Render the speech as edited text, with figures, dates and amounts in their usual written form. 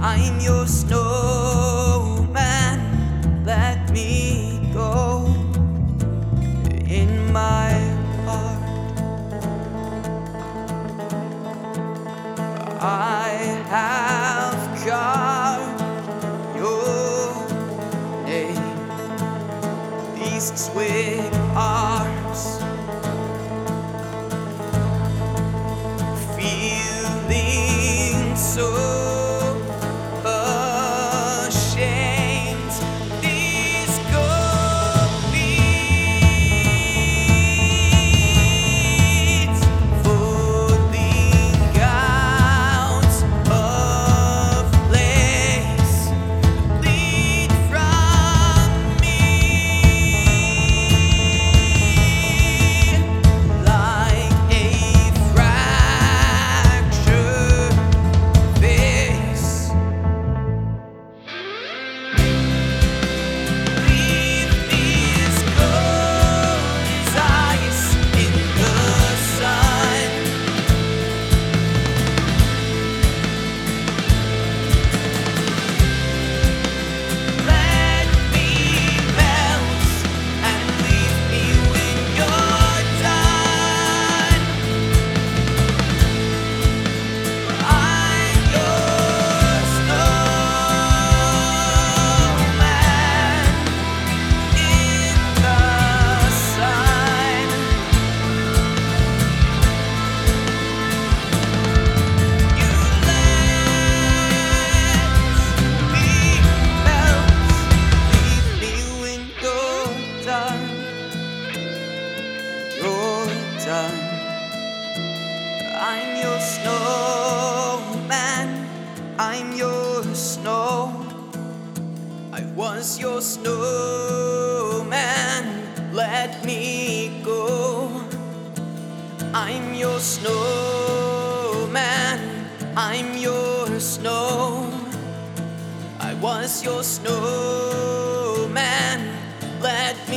I'm your snowman. Let me go in my heart. I have carved your name, these twig arms, feeling so ashamed. These gold beads falling out of place lead from me like a fractured face. Leave me as cold as ice in the sun. Let me melt and leave me when you're done. I'm your snowman in the sun. You let me melt, leave me when you're done. You're done. I'm your snowman. I'm your snow. I was your snowman. Let me go. I'm your snowman. I'm your snow. I was your snowman. Let